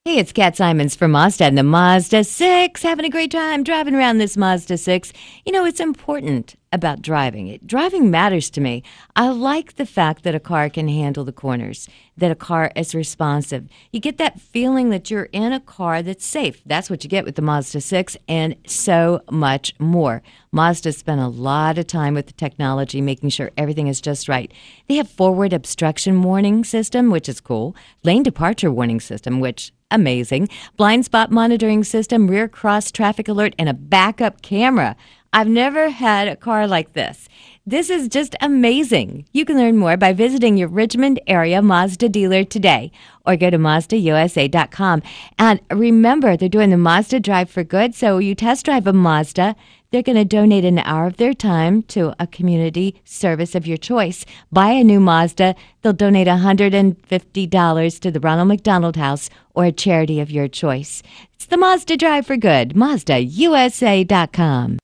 Hey, it's Kat Simons from Mazda and the Mazda 6. Having a great time driving around this Mazda 6. You know, it's important about driving. Driving matters to me. I like the fact that a car can handle the corners, that a car is responsive. You get that feeling that you're in a car that's safe. That's what you get with the Mazda 6 and so much more. Mazda spent a lot of time with the technology, making sure everything is just right. They have forward obstruction warning system, which is cool. Lane departure warning system, which amazing. Blind spot monitoring system, rear cross traffic alert, and a backup camera. I've never had a car like this. This is just amazing. You can learn more by visiting your Richmond area Mazda dealer today or go to MazdaUSA.com. And remember, they're doing the Mazda Drive for Good, so you test drive a Mazda, they're going to donate an hour of their time to a community service of your choice. Buy a new Mazda, they'll donate $150 to the Ronald McDonald House or a charity of your choice. It's the Mazda Drive for Good, MazdaUSA.com.